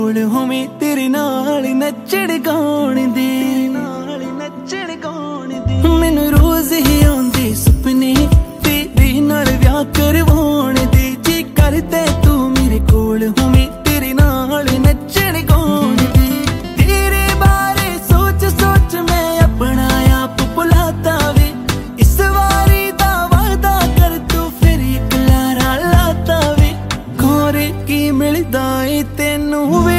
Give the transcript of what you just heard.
ਹੁਣ ਹੋਵੇਂ ਤੇਰੇ ਨਾਲ ਨੱਚਣ ਗਾਉਣ ਦੀ, ਮੈਨੂੰ ਰੋਜ਼ ਹੀ ਆਉਂਦੀ